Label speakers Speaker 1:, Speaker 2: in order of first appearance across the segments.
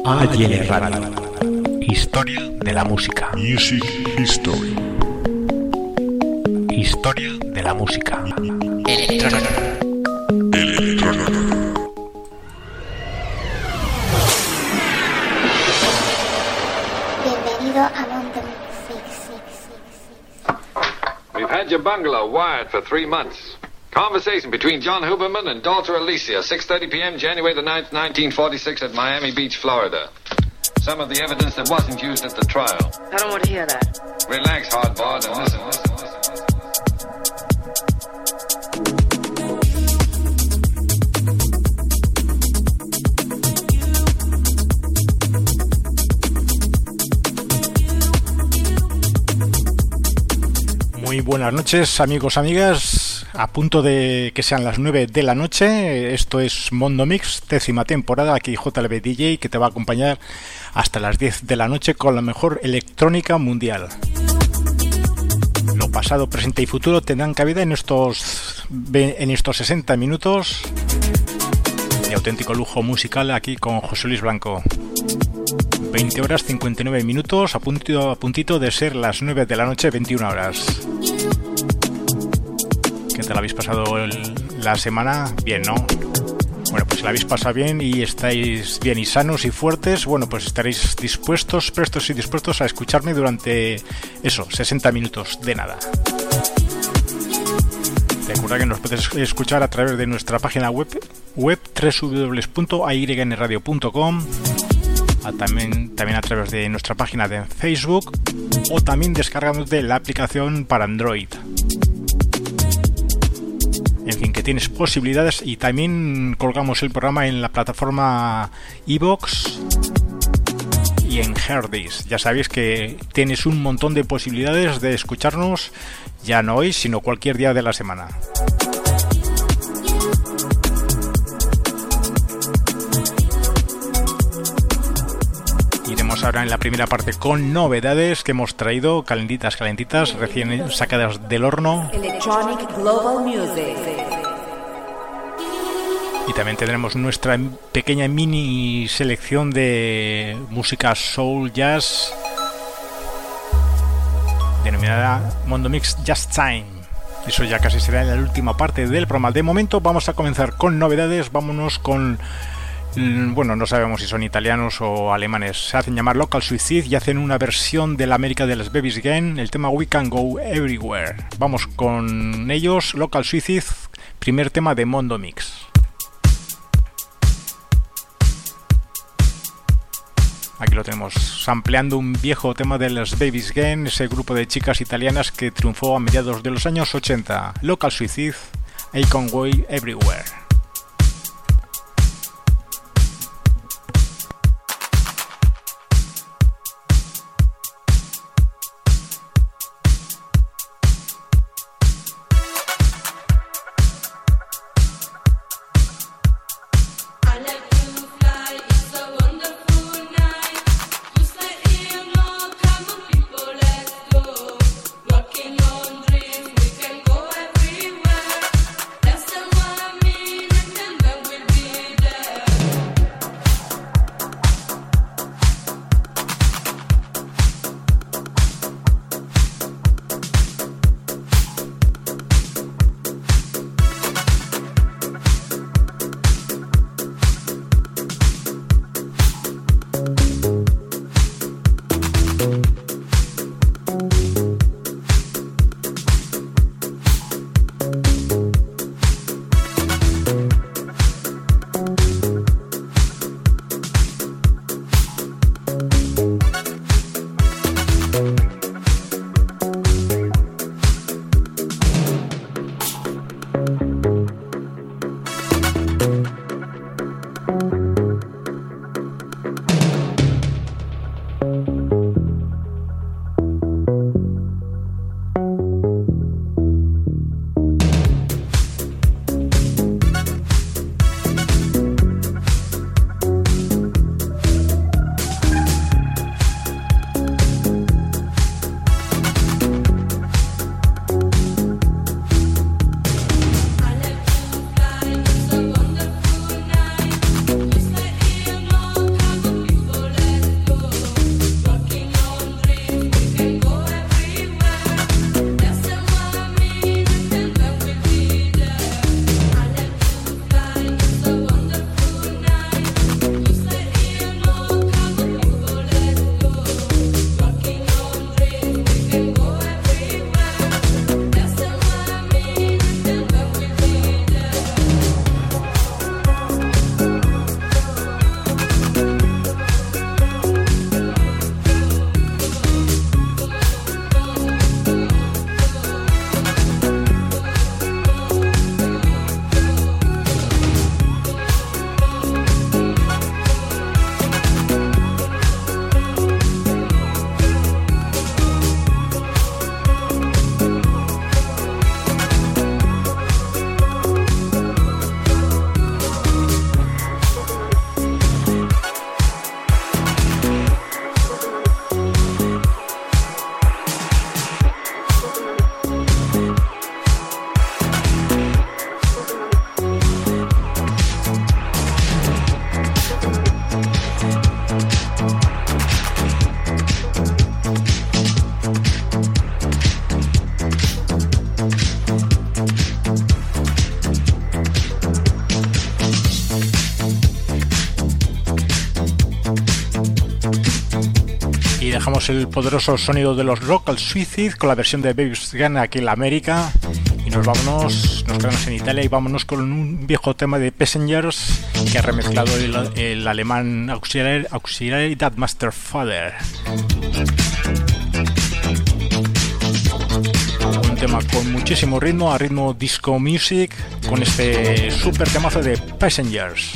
Speaker 1: AYN Radio. Historia de la música.
Speaker 2: Music History.
Speaker 1: Historia de la música.
Speaker 3: Electrónica.
Speaker 4: Bienvenido a Monte.
Speaker 5: We've had your bungalow wired for 3 months. Conversation between John Huberman and daughter Alicia, 6:30 p.m., January the 9th, 1946 at Miami Beach, Florida. Some of the evidence that wasn't used at the trial.
Speaker 6: I don't want to hear that.
Speaker 5: Relax, hardball, and listen.
Speaker 1: Muy buenas noches, amigos, amigas. A punto de que sean las 9 de la noche. Esto es Mondo Mix, 10ª temporada. Aquí JLB DJ, que te va a acompañar hasta las 10 de la noche con la mejor electrónica mundial. Lo pasado, presente y futuro tendrán cabida en estos 60 minutos de auténtico lujo musical aquí con José Luis Blanco. 20 horas 59 minutos, a puntito de ser las 9 de la noche, 21 horas. ¿Qué tal habéis pasado la semana? Bien, ¿no? Bueno, pues si la habéis pasado bien y estáis bien y sanos y fuertes, bueno, pues estaréis prestos y dispuestos a escucharme durante 60 minutos de nada. Recuerda que nos puedes escuchar a través de nuestra página web www.ayrnradio.com, también a través de nuestra página de Facebook, o también descargándote la aplicación para Android. En fin, que tienes posibilidades, y también colgamos el programa en la plataforma iVoox y en Herdis. Ya sabéis que tienes un montón de posibilidades de escucharnos, ya no hoy, sino cualquier día de la semana. Iremos ahora en la primera parte con novedades que hemos traído, calentitas, recién sacadas del horno.
Speaker 3: Electronic Global Music.
Speaker 1: Y también tendremos nuestra pequeña mini selección de música soul jazz, denominada Mondo Mix Just Time. Eso ya casi será en la última parte del programa. De momento vamos a comenzar con novedades. Vámonos con... Bueno, no sabemos si son italianos o alemanes. Se hacen llamar Local Suicide y hacen una versión de la América de las Babies Again, el tema We Can Go Everywhere. Vamos con ellos, Local Suicide, primer tema de Mondo Mix. Aquí lo tenemos, sampleando un viejo tema de las Babies Again, ese grupo de chicas italianas que triunfó a mediados de los años 80. Local Suicide, I Can Go Everywhere.
Speaker 7: Me
Speaker 1: Dejamos el poderoso sonido de los Local Suicide con la versión de Baby's Gun aquí en América y nos quedamos en Italia y vámonos con un viejo tema de Passengers que ha remezclado el alemán Auxiliary That Master Father. Un tema con muchísimo ritmo, a ritmo disco music, con este super temazo de Passengers.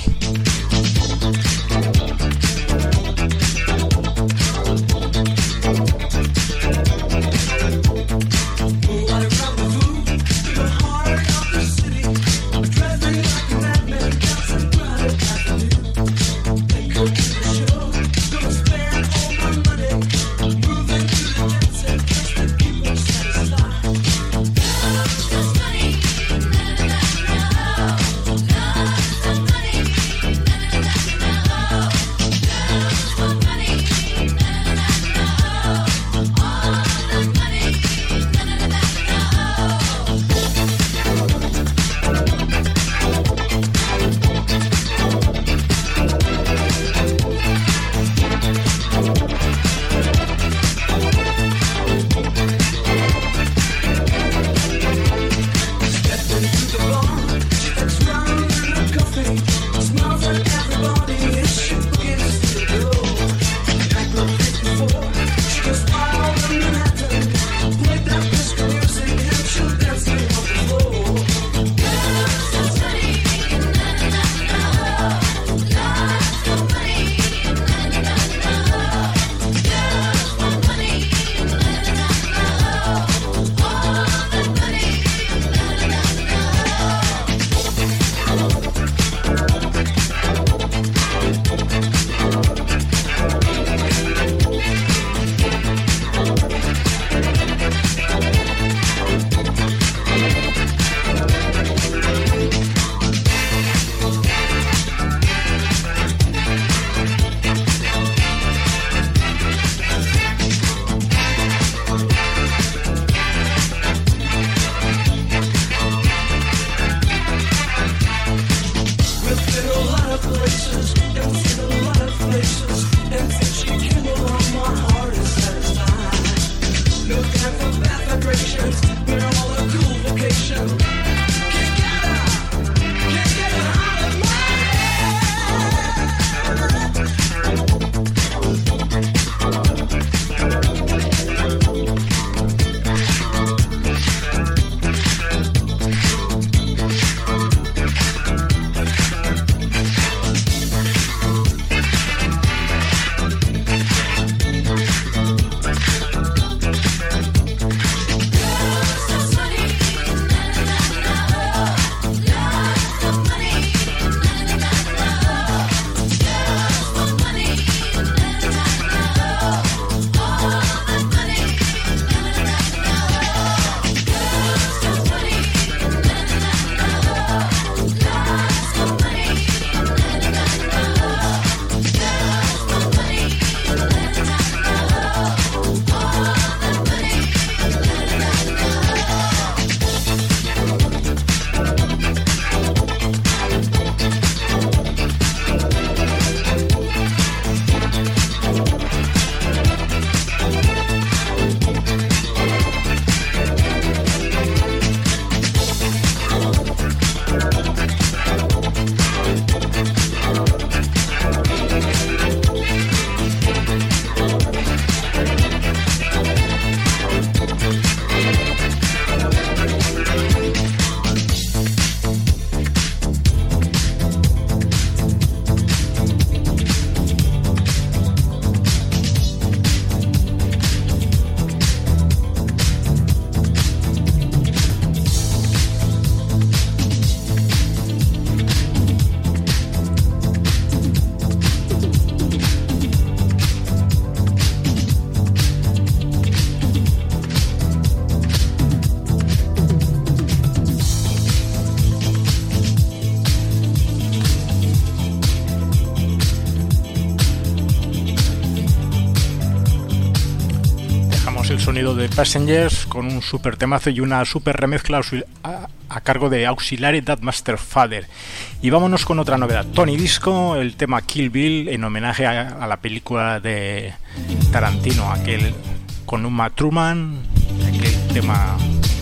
Speaker 1: sonido de Passengers con un super temazo y una super remezcla a cargo de Auxiliary That Master Father. Y vámonos con otra novedad, Tony Disco, el tema Kill Bill en homenaje a la película de Tarantino, aquel con Uma Thurman, aquel tema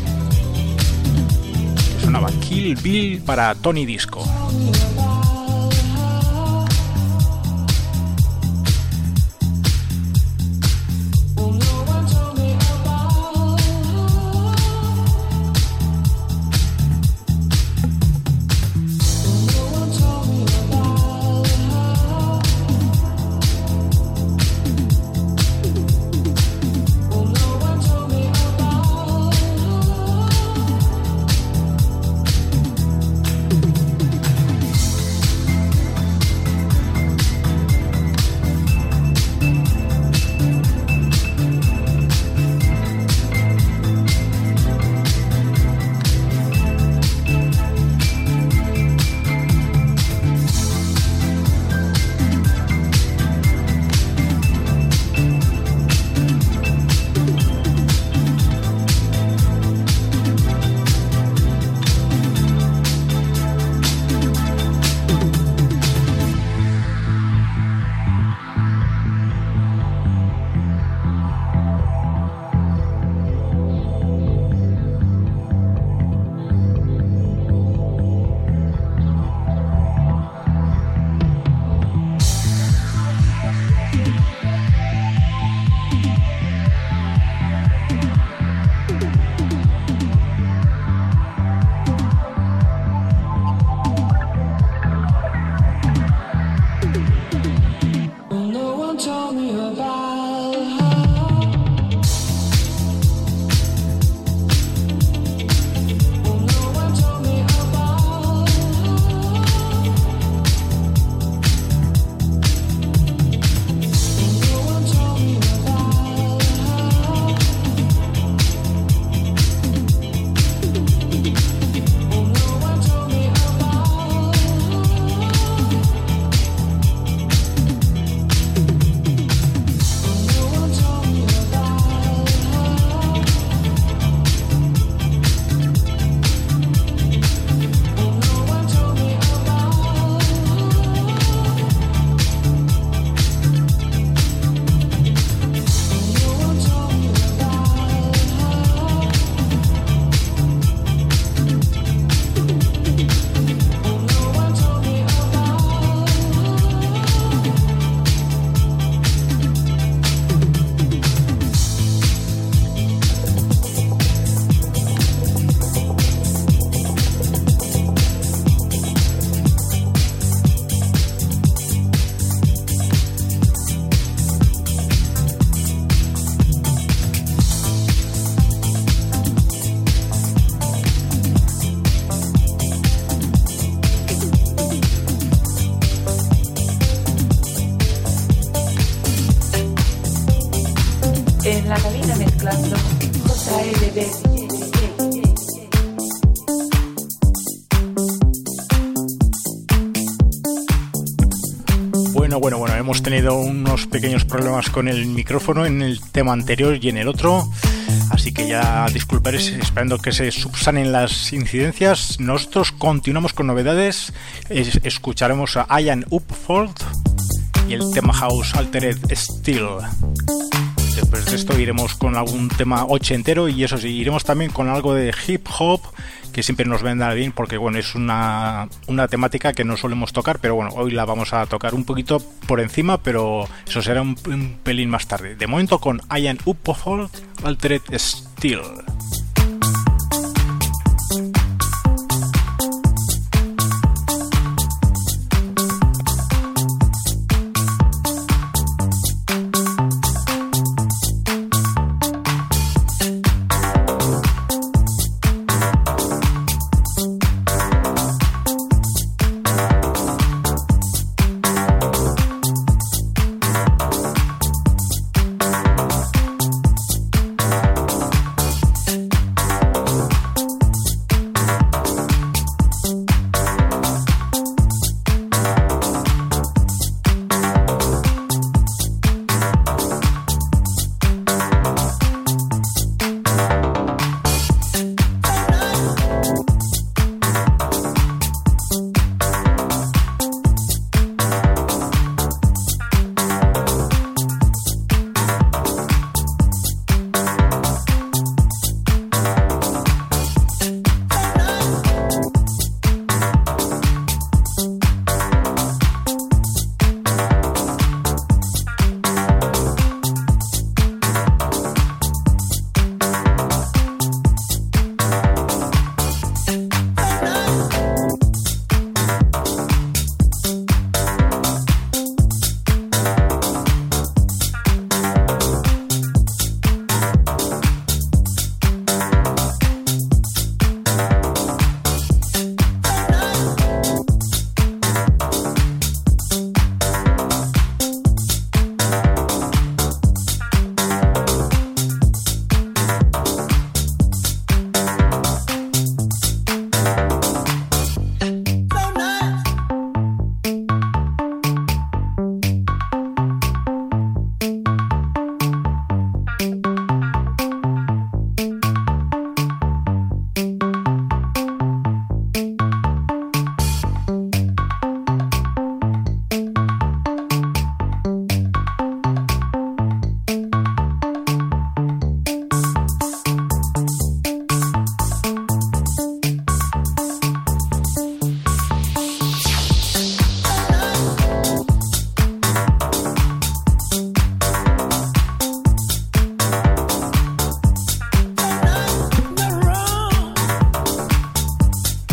Speaker 1: que sonaba Kill Bill para Tony Disco.
Speaker 2: En la cabina mezclando JLB.
Speaker 1: Bueno, hemos tenido unos pequeños problemas con el micrófono en el tema anterior y en el otro, así que ya disculparéis, esperando que se subsanen las incidencias. Nosotros continuamos con novedades, escucharemos a Ian Upfold y el tema House Altered Steel. Después de esto iremos con algún tema ochentero y eso sí, iremos también con algo de hip hop, que siempre nos vendrá bien porque bueno, es una temática que no solemos tocar, pero bueno, hoy la vamos a tocar un poquito por encima, pero eso será un pelín más tarde. De momento con Ian Upfold, Altered Steel.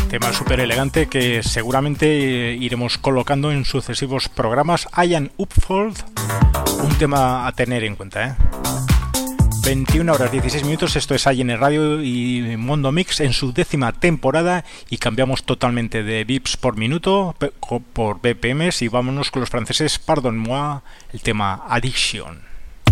Speaker 1: Tema súper elegante que seguramente iremos colocando en sucesivos programas. Ian Upfold, un tema a tener en cuenta, ¿eh? 21 horas 16 minutos, esto es AIN Radio y Mondo Mix en su 10ª temporada y cambiamos totalmente de bips por minuto por BPMs y vámonos con los franceses Pardonne-moi, el tema Addiction.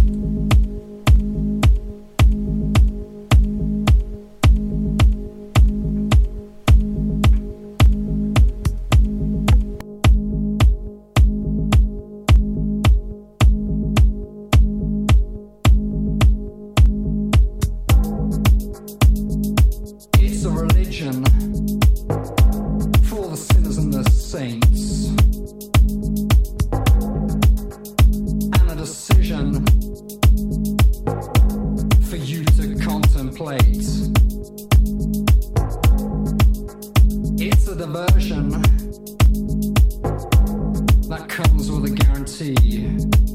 Speaker 4: For the sinners and the saints, and a decision for you to contemplate. It's a diversion that comes with a guarantee.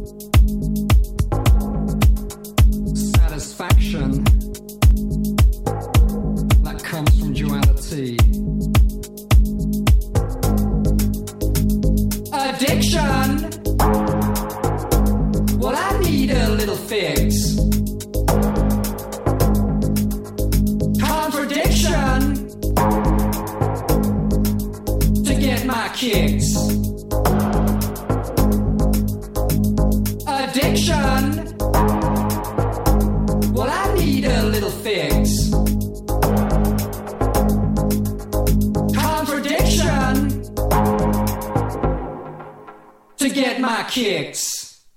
Speaker 4: Satisfaction that comes from duality. Addiction. Well, I need a little fix. Contradiction to get my kicks. Addiction. Well, I need a little fix. Contradiction to get my kicks.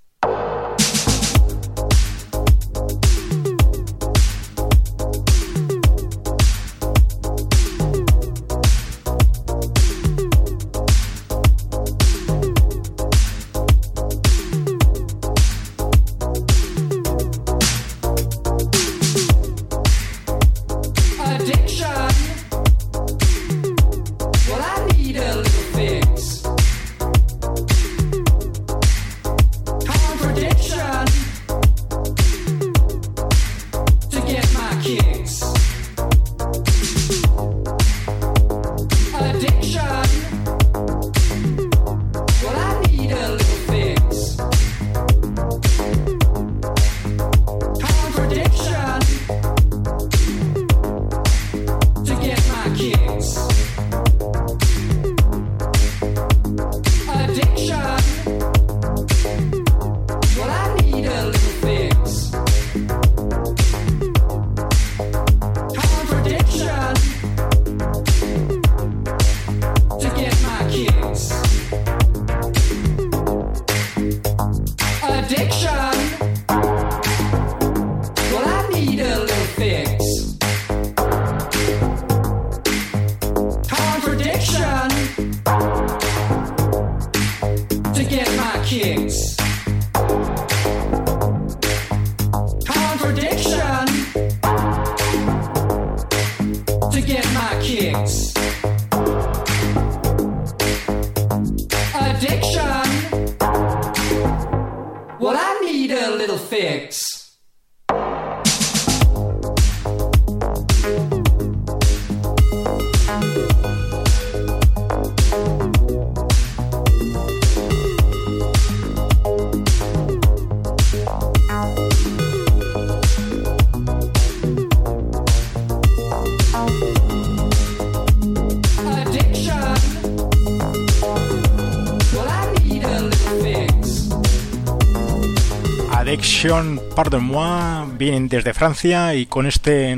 Speaker 1: Pardonne-moi vienen desde Francia y con este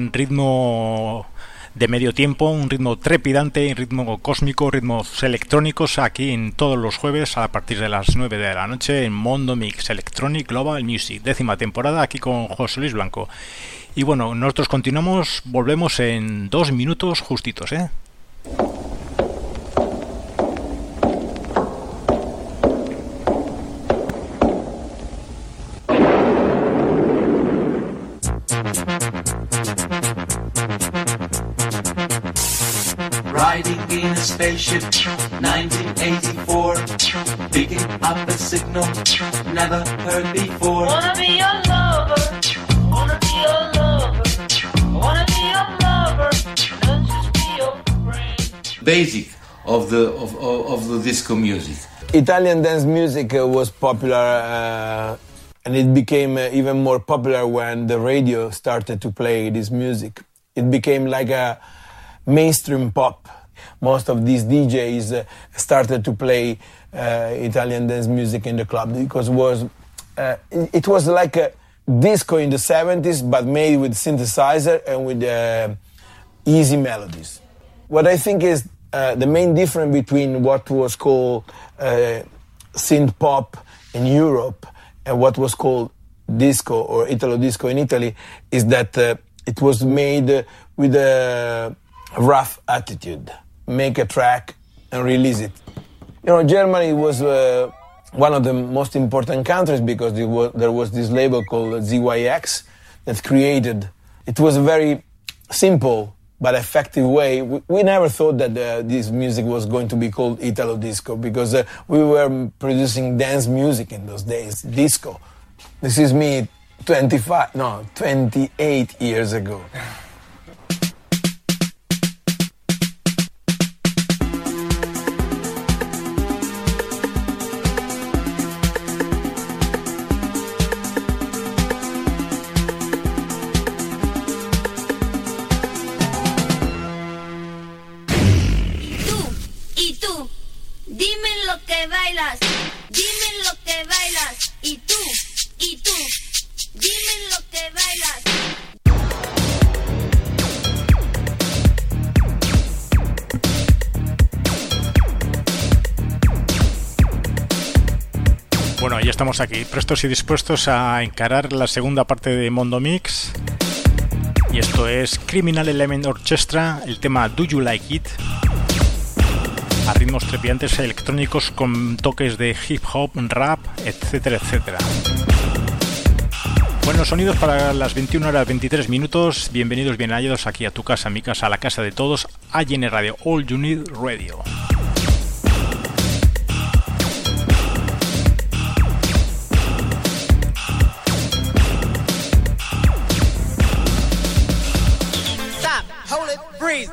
Speaker 1: ritmo de medio tiempo, un ritmo trepidante, un ritmo cósmico, ritmos electrónicos aquí en todos los jueves a partir de las 9 de la noche en Mondo Mix Electronic Global Music, 10ª temporada aquí con José Luis Blanco. Y bueno, nosotros continuamos, volvemos en 2 minutos justitos, ¿eh?
Speaker 6: Riding in a spaceship, 1984, picking up a signal never heard before.
Speaker 7: Wanna be your lover, wanna be your lover, wanna be your lover, not just be your friend.
Speaker 8: basic of the disco music.
Speaker 9: Italian dance music was popular and it became even more popular when the radio started to play this music. It became like a mainstream pop. Most of these DJs started to play Italian dance music in the club because it was like a disco in the 70s, but made with synthesizer and with easy melodies. What I think is the main difference between what was called synth pop in Europe and what was called disco or Italo disco in Italy is that it was made with a rough attitude. Make a track and release it. You know, Germany was one of the most important countries because there was this label called ZYX that created. It was a very simple but effective way. We never thought that this music was going to be called Italo disco because we were producing dance music in those days, disco. This is me 28 years ago.
Speaker 1: Bueno, ya estamos aquí, prestos y dispuestos a encarar la segunda parte de Mondo Mix. Y esto es Criminal Element Orchestra, el tema Do You Like It, a ritmos trepidantes electrónicos con toques de hip hop, rap, etcétera, etcétera. Buenos sonidos para las 21 horas 23 minutos. Bienvenidos, bien hallados aquí a tu casa, a mi casa, a la casa de todos, AGN Radio, All You Need Radio.
Speaker 10: Breathe.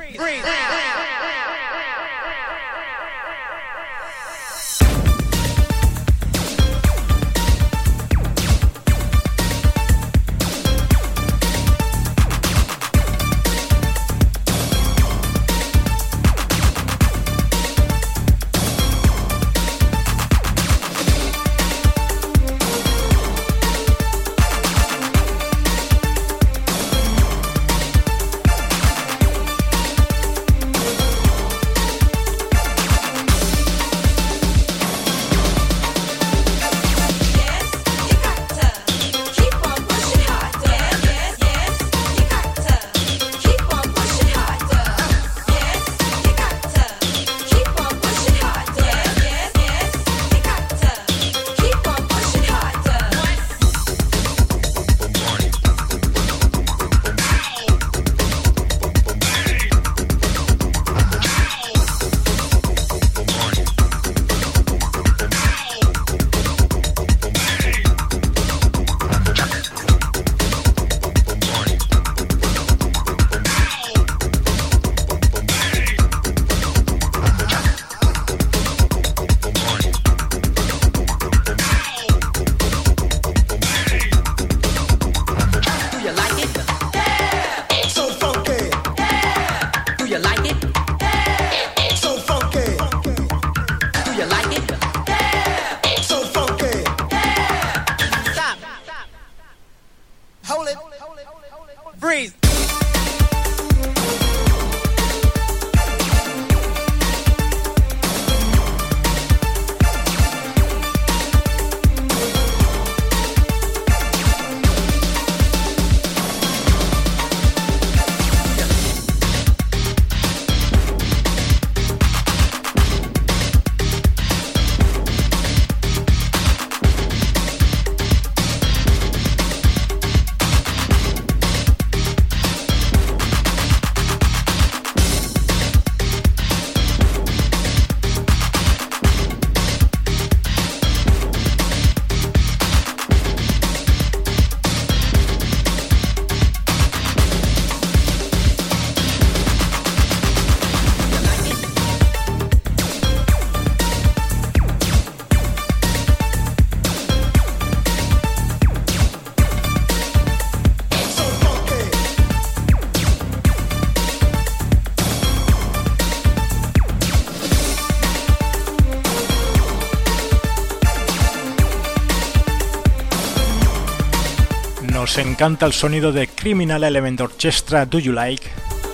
Speaker 1: Nos encanta el sonido de Criminal Element Orchestra, Do You Like?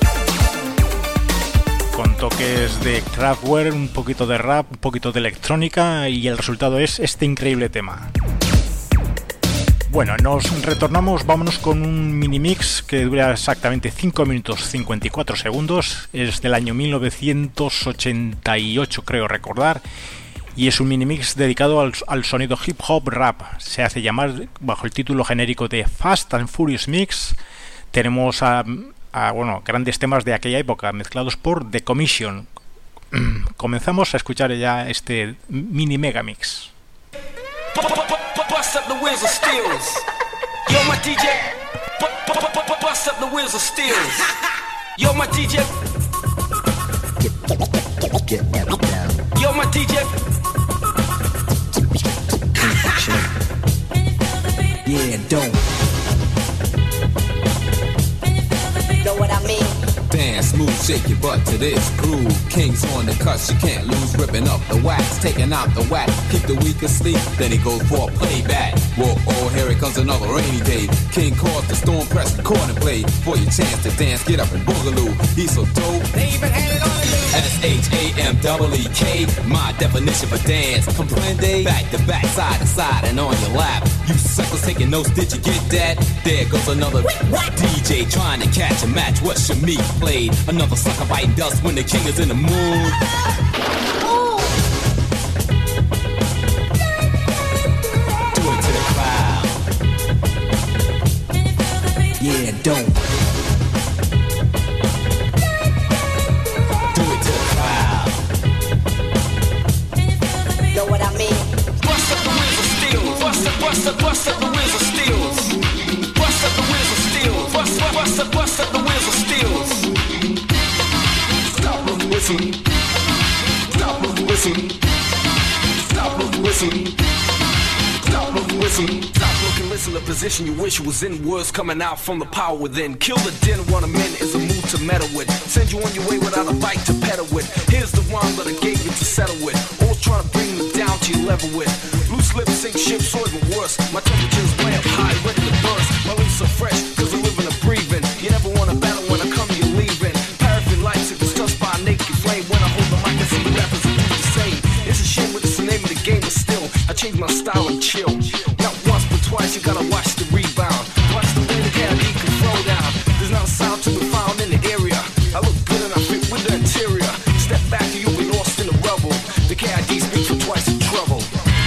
Speaker 1: Con toques de Kraftwerk, un poquito de rap, un poquito de electrónica, y el resultado es este increíble tema. Bueno, nos retornamos, vámonos con un mini mix que dura exactamente 5 minutos 54 segundos, es del año 1988 creo recordar, y es un mini mix dedicado al sonido hip hop rap. Se hace llamar bajo el título genérico de Fast and Furious Mix. Tenemos bueno, grandes temas de aquella época mezclados por The Commission. Comenzamos a escuchar ya este mini mega mix.
Speaker 10: Bust up the wheels of steels. Yo, my DJ. Bust up the wheels of steels. Yo, my DJ. Yo, my DJ. Yeah, don't.
Speaker 3: Know what I mean?
Speaker 11: Dance, move, shake your butt to this groove. Kings on the cuss, you can't lose. Ripping up the wax, taking out the whack. Keep the weak asleep, then he goes for a playback. Whoa, oh, here it comes another rainy day. King calls the storm, press record and play. For your chance to dance, get up and boogaloo. He's so dope, they even had it on the SHAMEEK, my definition for dance. Comprende? Back to back, side to side, and on your lap. You suckers taking notes, did you get that? There goes another DJ trying to catch a match. What's your meat played? Another sucker biting dust when the king is in the mood. Do it to the crowd.
Speaker 10: Yeah, don't.
Speaker 11: Do it to the crowd.
Speaker 3: Know what I mean?
Speaker 10: Bust up the wheels of steel. Bust up the wheels of steel. Bust up the wheels of steel. Bust up the wheels of steel. Stop the whistle. Stop the whistle. Stop the whistle. Stop the whistle. Stop looking, listen to position you wish you was in. Words coming out from the power within. Kill the din, want a min is a move to meddle with. Send you on your way without a bike to pedal with. Here's the rhyme that I gave you to settle with. Always trying to bring me down to your level with. Loose lips sink ships or even worse. My temperature's way up high, ready to burst. My lips are fresh, cause I'm living and breathing. You never wanna battle when I come, you're leaving. Paraffin lights, it was touched by a naked flame. When I hold the mic, I see the rappers who do the same. It's a shame, but it's the name of the game, but still, I change my style and chill. Not once, but twice, you gotta watch the rebound. Watch the way the KID can throw down. There's not a sound to be found in the area. I look good and I fit with the interior. Step back and you'll be lost in the rubble. The KID speaks for twice the trouble.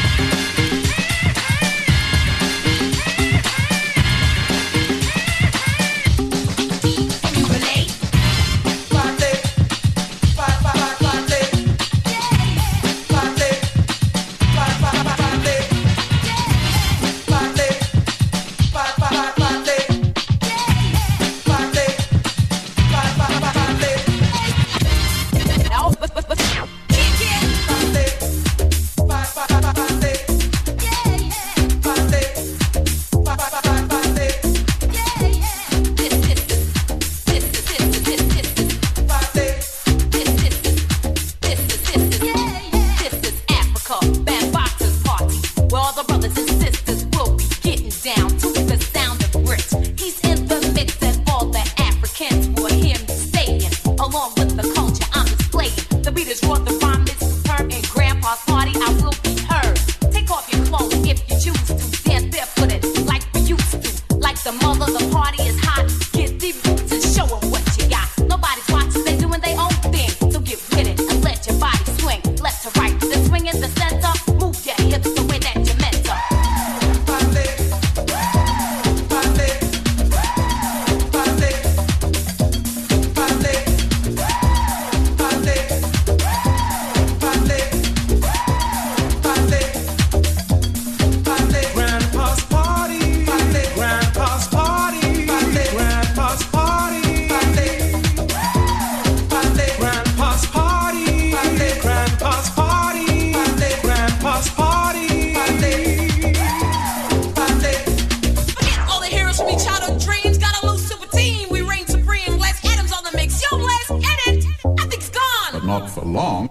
Speaker 12: Not for long.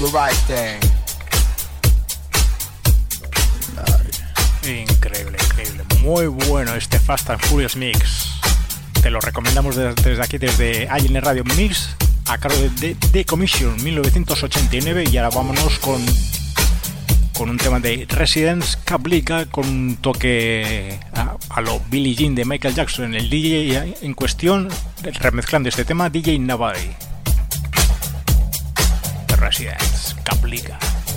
Speaker 12: right thing.
Speaker 1: Increíble, increíble. Muy bueno este Fast and Furious Mix. Te lo recomendamos desde aquí, desde AIN Radio Mix, a cargo de The Commission 1989. Y ahora vámonos con un tema de Residence, Kablika, con un toque a lo Billie Jean de Michael Jackson. El DJ en cuestión, remezclando este tema, DJ Navari. The Residence, Kablika.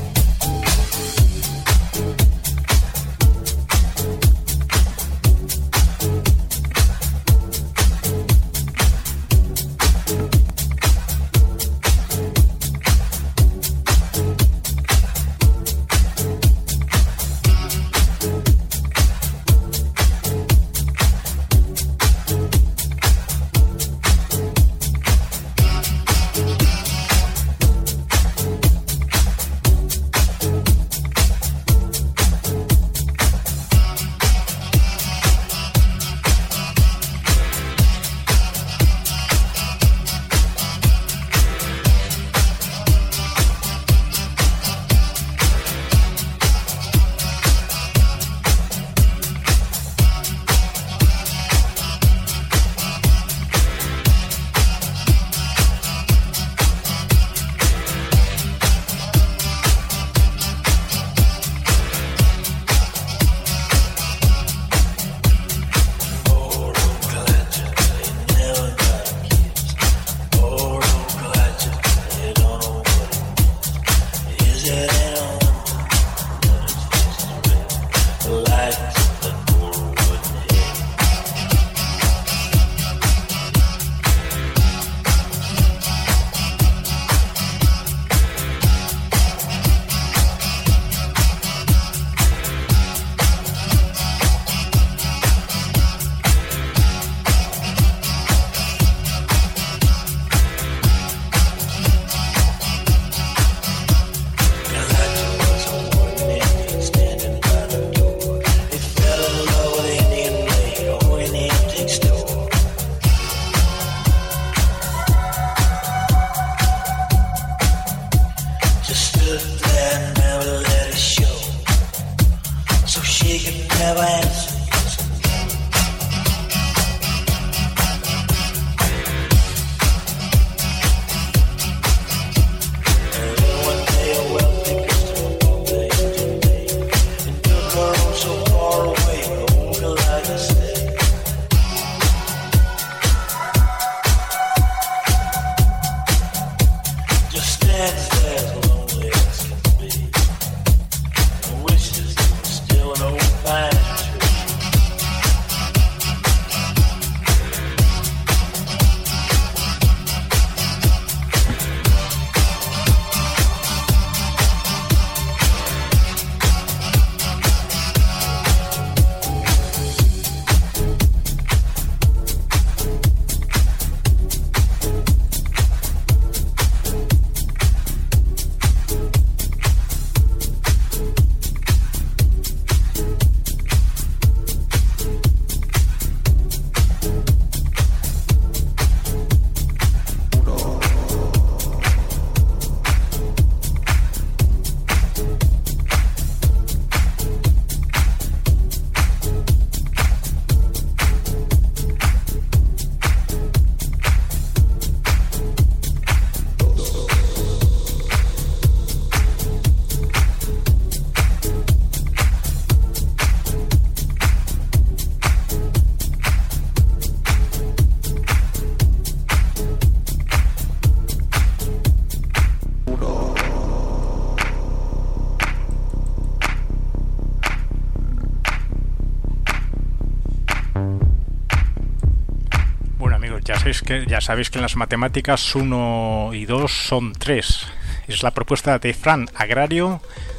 Speaker 1: Ya sabéis que en las matemáticas 1 y 2 son 3. Es la propuesta de Fran Agrario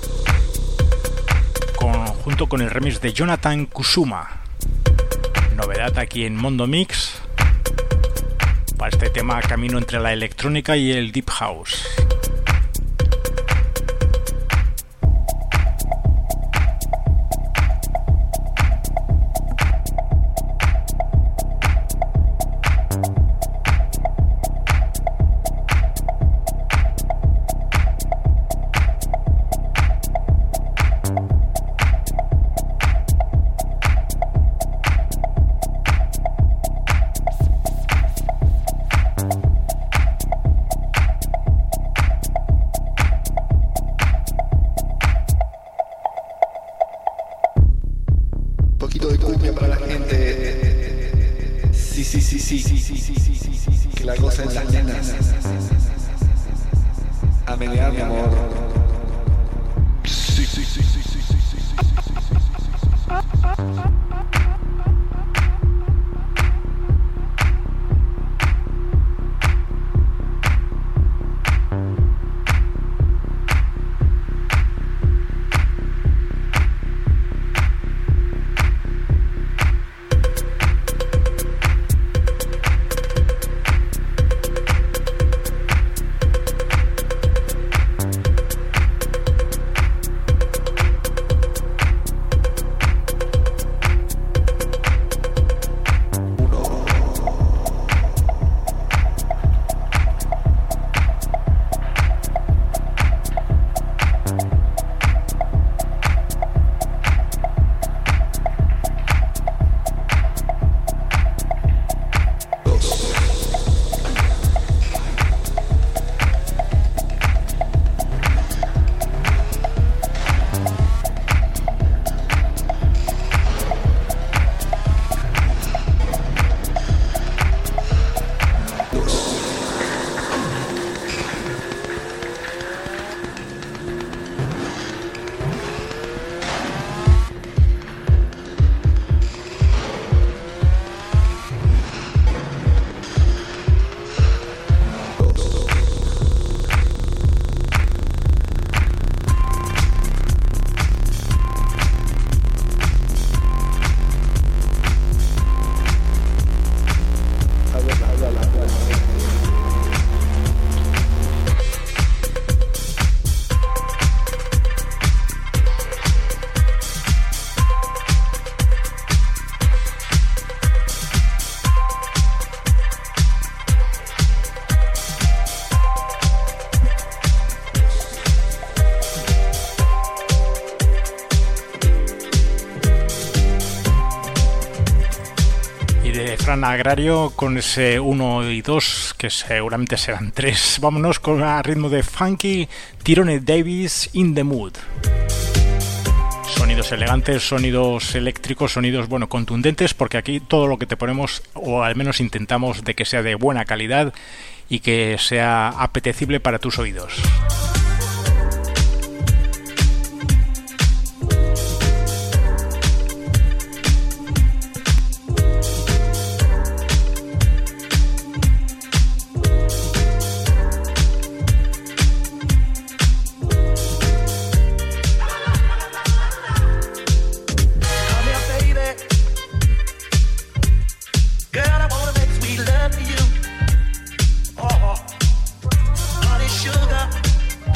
Speaker 1: junto con el remix de Jonathan Kusuma. Novedad aquí en Mondo Mix para este tema, camino entre la electrónica y el deep house.
Speaker 12: Que la cosa es las nenas. A menear, mi amor. Sí.
Speaker 1: Agrario con ese 1 y 2 que seguramente serán 3. Vámonos con el ritmo de funky Tyrone Davis, In the Mood. Sonidos elegantes, sonidos eléctricos, sonidos contundentes, porque aquí todo lo que te ponemos, o al menos intentamos de que sea de buena calidad y que sea apetecible para tus oídos.
Speaker 13: Sugar,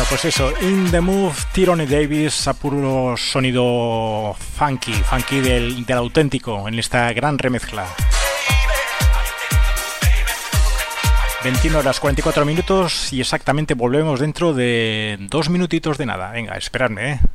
Speaker 1: Pues eso, In the Move, Tyrone Davis a puro sonido funky del auténtico en esta gran remezcla. 21:44 y exactamente volvemos dentro de 2 minutitos de nada. Venga, esperadme, ¿eh?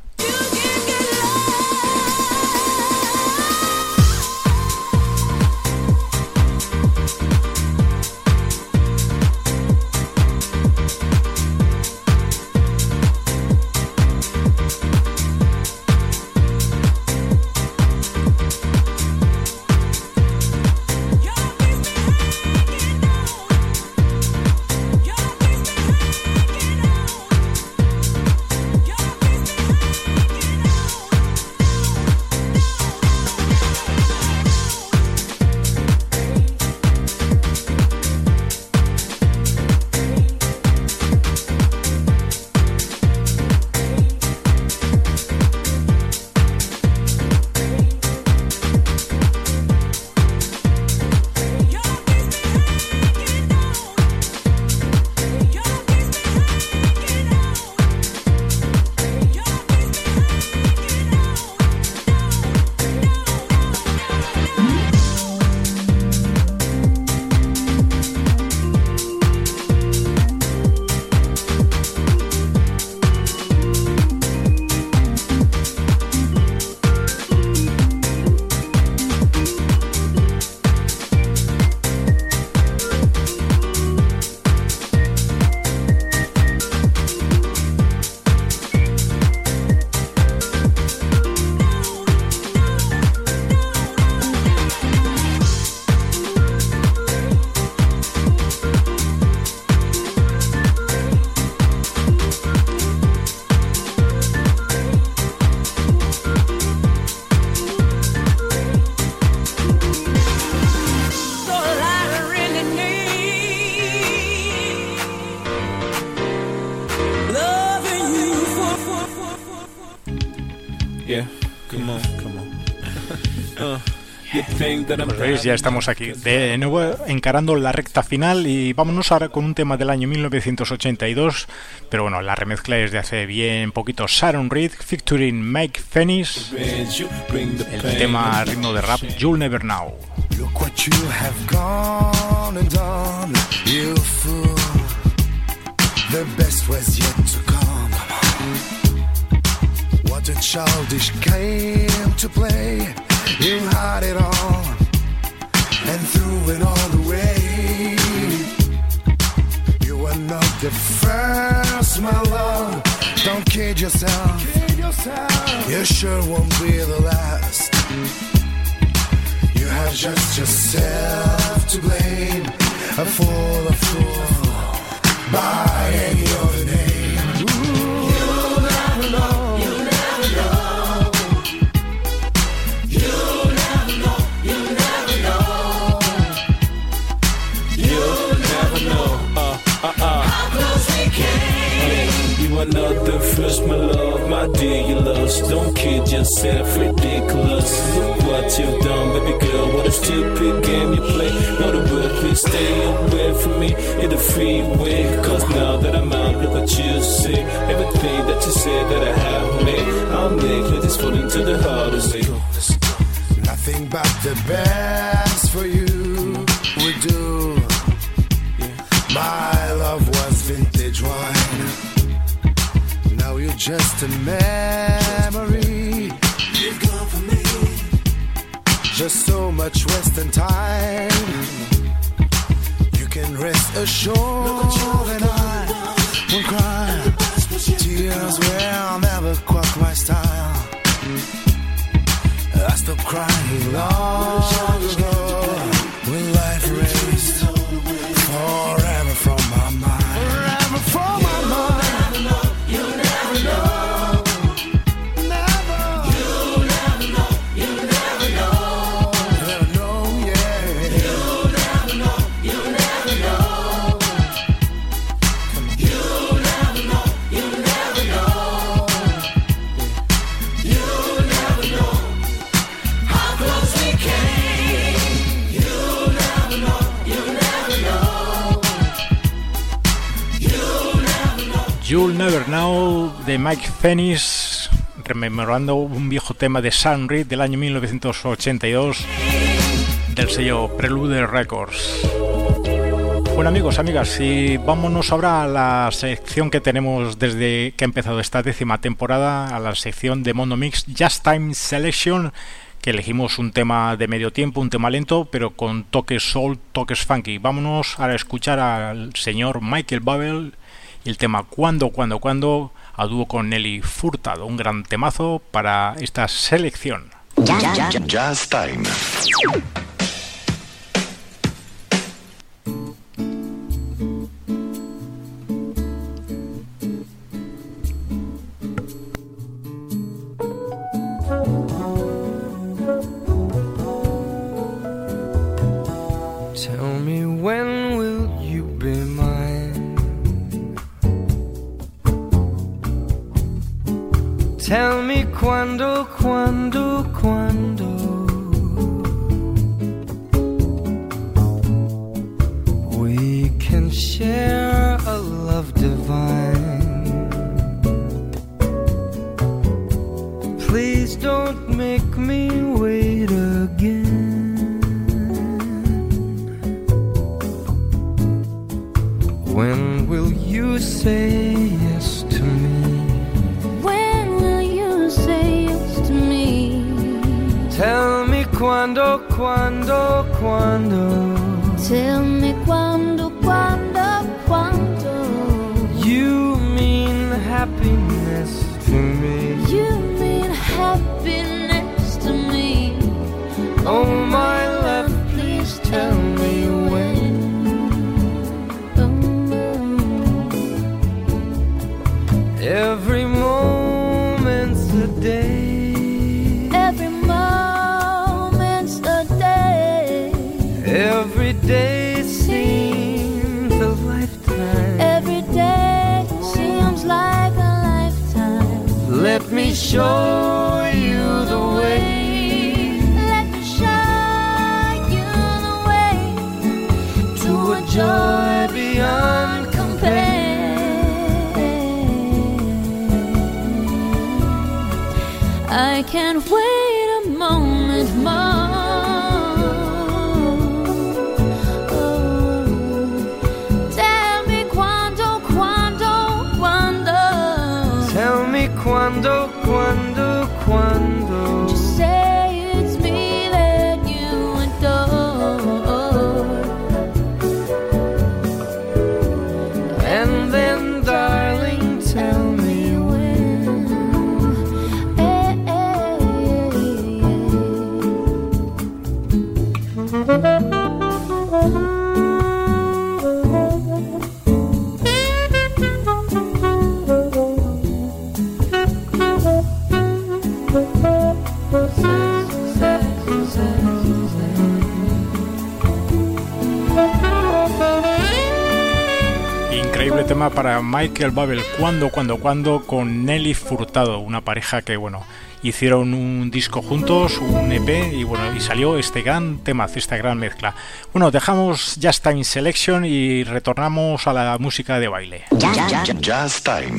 Speaker 1: Pues veis, ya estamos aquí de nuevo encarando la recta final y vámonos ahora con un tema del año 1982, pero bueno, la remezcla es de hace bien poquito. Sharon Reed featuring Mike Phoenix, el tema a ritmo de rap You'll Never Know.
Speaker 13: Look what you have gone and done, you fool. The best was yet to come. What a childish game to play. You had it all and threw it all away. You were not the first, my love. Don't kid yourself. You sure won't be the last. You have just yourself to blame. A fool by any other name. Ooh, you'll never know.
Speaker 14: You are not the first, my love, my dear, you lost. Don't kid yourself, ridiculous. Look what you've done, baby girl, what a stupid game you play. Not a word, please stay away from me in the freeway. Cause now that I'm out, look what you say. Everything that you said that I have made, I'll make this fall into the heart as they go.
Speaker 13: Nothing but the best for you we do. My love was vintage wine. Now you're just a memory. You've gone for me. Just so much wasting time. You can rest assured that I won't cry. Tears will never quack my style. I stopped crying long ago when life erased forever from my mind. Forever from my mind. You'll never know. Never. You'll never know. You'll never know. Never know, yeah. You'll never know. You'll never know. You'll never know. You'll never know. You'll never know how close we came.
Speaker 1: You'll Never Know de Mike Phoenix, rememorando un viejo tema de Sam Reed del año 1982 del sello Prelude Records. Bueno, amigos, amigas, y vámonos ahora a la sección que tenemos desde que ha empezado esta 10ª temporada, a la sección de Mondo Mix Just Time Selection, que elegimos un tema de medio tiempo, un tema lento, pero con toques soul, toques funky. Vámonos a escuchar al señor Michael Bublé y el tema Cuando, a dúo con Nelly Furtado, un gran temazo para esta selección.
Speaker 15: Just Time.
Speaker 16: Tell me, when will you be mine? Tell me cuando we can share a love divine. Please don't make me wait again. When will you say yes to me?
Speaker 17: When will you say yes to me?
Speaker 16: Tell me cuando
Speaker 17: Tell me cuando
Speaker 16: you mean happiness to me.
Speaker 17: You mean happiness to me.
Speaker 16: Oh my love, please tell me when. Every moment's a day.
Speaker 17: Every moment's a day.
Speaker 16: Every day seems a lifetime.
Speaker 17: Every day seems like a lifetime.
Speaker 16: Let me show you the way.
Speaker 17: Let me show you the way
Speaker 16: to a joy beyond compare.
Speaker 17: I can't wait a moment more. Oh, tell me cuando.
Speaker 16: Tell me cuando.
Speaker 17: Just say it's me that you adore.
Speaker 16: And then, darling, tell me when.
Speaker 1: Increíble tema para Michael Bublé, cuando con Nelly Furtado, una pareja que hicieron un disco juntos, un EP, y salió este gran tema, esta gran mezcla. Dejamos Just Time Selection y retornamos a la música de baile.
Speaker 15: Just Time.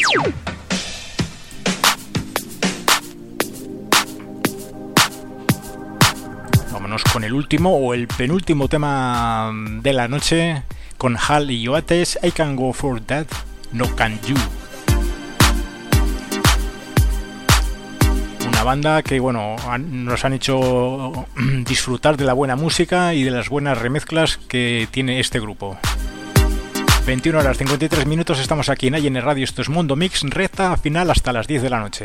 Speaker 1: Vámonos con el último o el penúltimo tema de la noche, con Hal y Oates, I Can Go For That, No Can You. Una banda que nos han hecho disfrutar de la buena música y de las buenas remezclas que tiene este grupo. 21:53, estamos aquí en AIN Radio, esto es Mondo Mix, recta final hasta las 10 de la noche.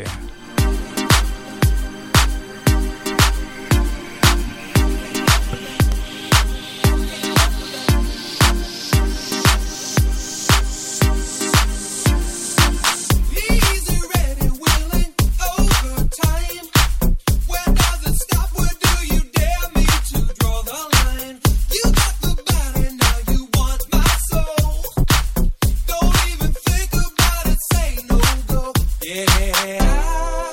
Speaker 10: Yeah.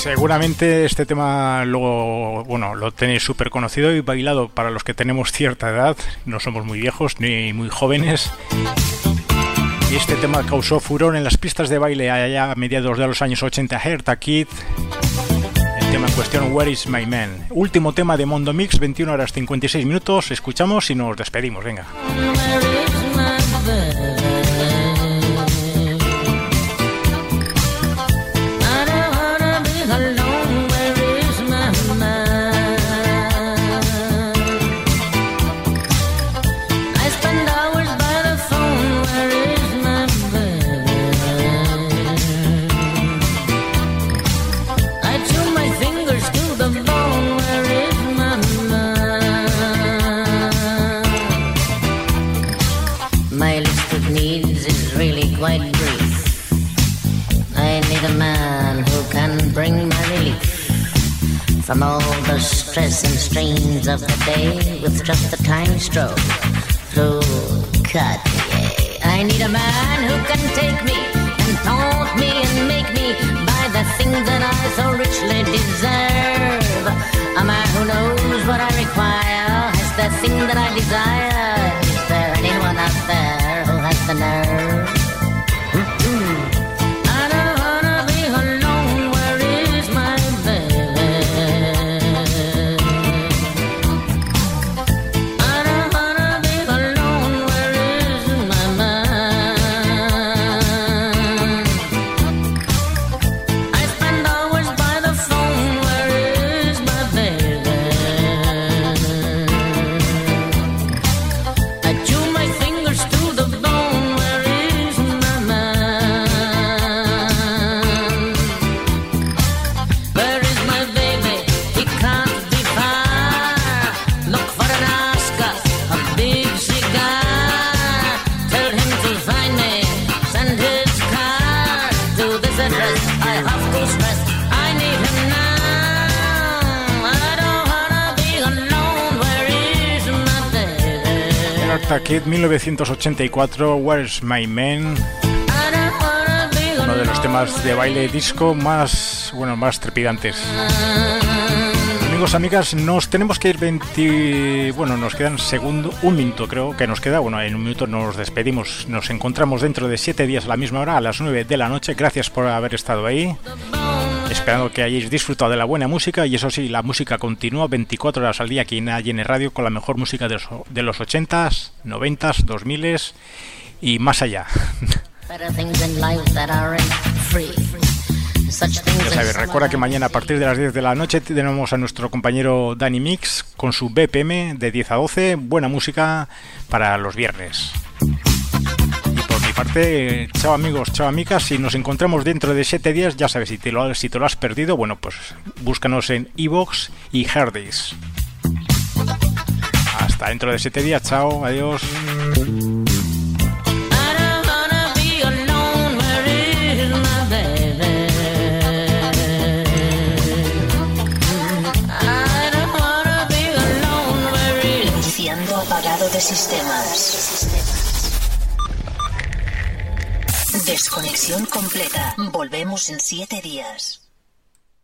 Speaker 1: Seguramente este tema luego, bueno, lo tenéis súper conocido y bailado para los que tenemos cierta edad, no somos muy viejos ni muy jóvenes. Y este tema causó furor en las pistas de baile allá a mediados de los años 80, Eartha Kitt. El tema en cuestión, Where is my man? Último tema de Mondo Mix, 21 horas 56 minutos. Escuchamos y nos despedimos, venga.
Speaker 18: From all the stress and strains of the day, with just a tiny stroke through Cartier. I need a man who can take me and taunt me and make me buy the things that I so richly deserve. A man who knows what I require, has the thing that I desire. Is there anyone out there who has the nerve?
Speaker 1: Eartha Kitt, 1984, Where's My Man? Uno de los temas de baile disco más trepidantes. Amigos, amigas, nos tenemos que ir nos quedan un minuto creo que nos queda. Bueno, en un minuto nos despedimos. Nos encontramos dentro de 7 días a la misma hora, a las 9 de la noche. Gracias por haber estado ahí. Esperando que hayáis disfrutado de la buena música, y eso sí, la música continúa 24 horas al día aquí en AGN Radio con la mejor música de los 80s, 90s, 2000s y más allá. Ya sabes, recuerda que mañana a partir de las 10 de la noche tenemos a nuestro compañero Dani Mix con su BPM de 10 a 12, buena música para los viernes. Parte, chao amigos, chao amigas, si nos encontramos dentro de 7 días, ya sabes, si te lo has perdido, bueno, pues búscanos en iVoox y Herdis. Hasta dentro de 7 días, chao, adiós.
Speaker 19: Iniciando apagado de sistemas. Desconexión completa. Volvemos en 7 días.